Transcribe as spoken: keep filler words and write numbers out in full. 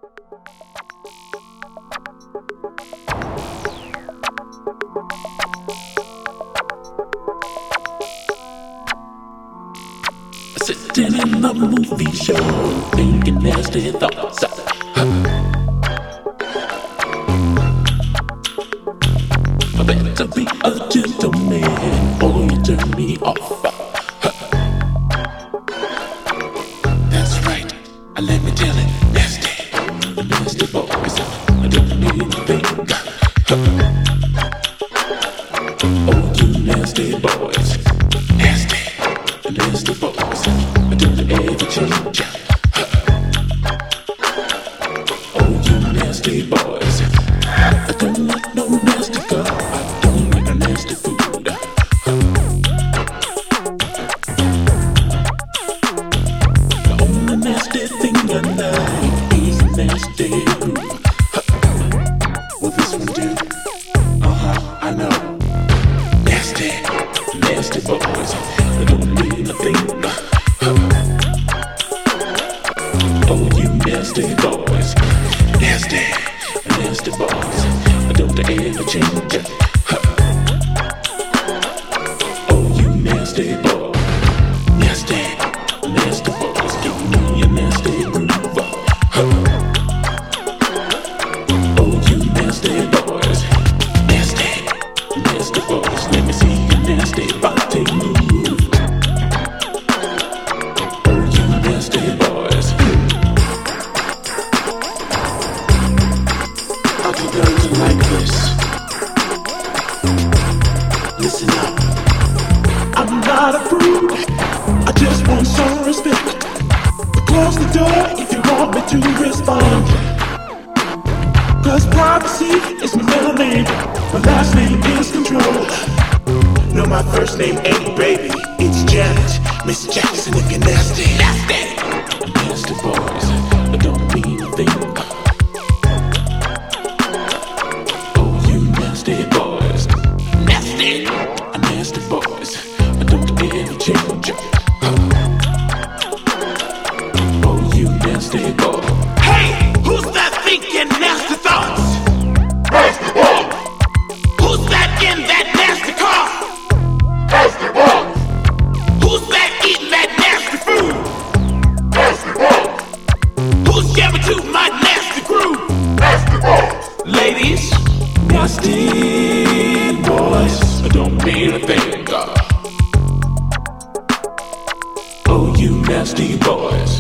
Sitting in the movie show, thinking nasty thoughts. I better be a gentleman, or you turn me off. That's right, let me tell it, nasty, nasty boys. I don't need a thing. Oh, you nasty boys, nasty, nasty boys. I don't ever change. Oh, you nasty boys. I don't like no nasty girl. I don't like no nasty food. The only nasty thing I like is nasty groove. Will this one do? Uh-huh, I know. Nasty, nasty boys. I don't mean a thing. Oh, you nasty boys. Nasty, nasty boys. I don't ever change. Oh, you nasty boy. Nasty, nasty boys. Give me a nasty groove. Oh, you nasty boys. Nasty, nasty boys. Let me see your nasty body move. Oh, you nasty boys. How can girls like this? Listen up. I'm not a prude. I just want some respect. Close the door if you want me to respond. Cause privacy is my middle name. My last name is control. No, my first name ain't baby. It's Janet, Miss Jackson if you're nasty. Nasty, nasty boys. I don't mean a thing. Oh, you nasty boys. Nasty, nasty boys. I don't ever change. Oh, you nasty boy. Hey, who's that thinking nasty thoughts? Nasty boy. Who's that in that nasty car? Nasty boy. Who's that eating that nasty food? Nasty boy. Who's jamming to my nasty groove? Nasty boy. Ladies, nasty boys. I don't mean a thing. Oh, you nasty boys.